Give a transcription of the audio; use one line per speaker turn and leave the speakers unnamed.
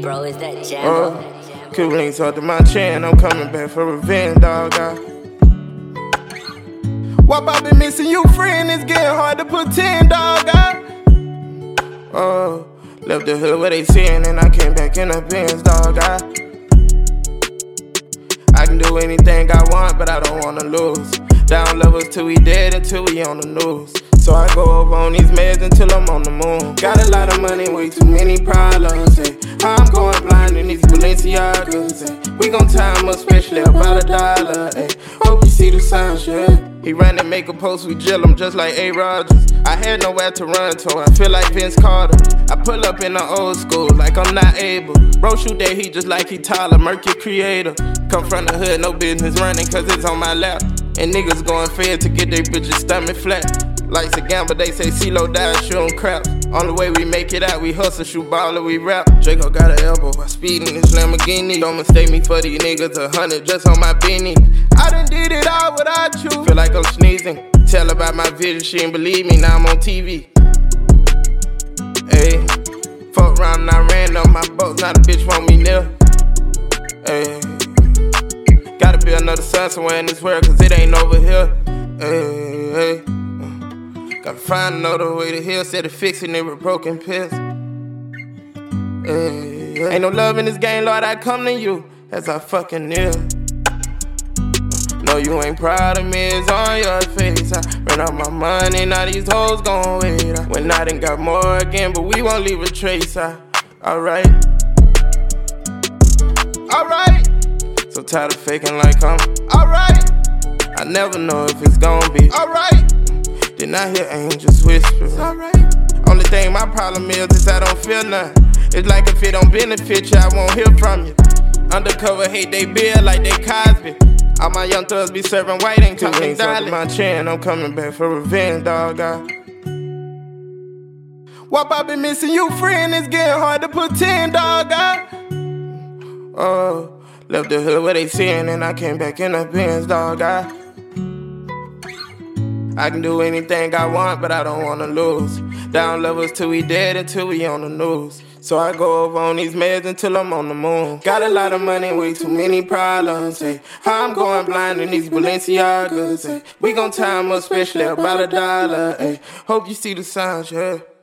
bro, is that Jambo?
Cuban links up to my chin, I'm coming back for revenge, dog. Wop, I been missing you, friend, it's getting hard to put 10, dog. Left the hood where they sin, and I came back in the Benz, dog. I can do anything I want, but I don't wanna lose. Down levels till we dead, until we on the news. So I go over on these meds until I'm on the moon. Got a lot of money, way too many problems, eh. I'm going blind in these Balenciagas, eh. We gon' time up, especially about $1, eh. Hope you see the signs, yeah. He ran and make a post, we drill him just like A. Rodgers. I had nowhere to run to, I feel like Vince Carter. I pull up in the old school like I'm not able. Bro shoot that heat just like he Tyler, Murky creator. Come from the hood, no business running cause it's on my lap. And niggas going fed to get their bitches stomach flat. Life's a gamble, they say CeeLo died shooting crap. On the way we make it out, we hustle, shoot baller, we rap. Draco got an elbow by speeding this Lamborghini. Don't mistake me for these niggas, 100 just on my beanie. I done did it all without you. Feel like I'm sneezing. Tell about my vision, she ain't believe me, now I'm on TV. Ayy, fuck around and I ran up my boats, now the bitch want me near. Ayy, gotta be another sun somewhere in this world, cause it ain't over here. Ayy, gotta find another way to heal, instead of fixing it with broken pills. Ain't no love in this game, Lord, I come to you as I fucking kneel. No, you ain't proud of me, it's on your face. I ran out my money, now these hoes gon' wait. When I done got more again, but we won't leave a trace. Alright. So tired of faking like I'm alright. I never know if it's gon' be alright. Then I hear angels whisper, it's alright. Only thing my problem is I don't feel nothing. It's like if it don't benefit you, I won't hear from you. Undercover hate they bill like they Cosby. All my young thugs be serving white, ain't talking dolly. My chin, I'm coming back for revenge, dog. Wop, I been missing you, friend, it's getting hard to put 10, dog. Left the hood where they sin, and I came back in the Benz, dog. I can do anything I want, but I don't wanna lose. Down levels till we dead, until we on the news. So I go over on these meds until I'm on the moon. Got a lot of money, way too many problems, eh. I'm going blind in these Balenciagas, eh. We gon' time up, especially about $1, eh. Hope you see the signs, yeah.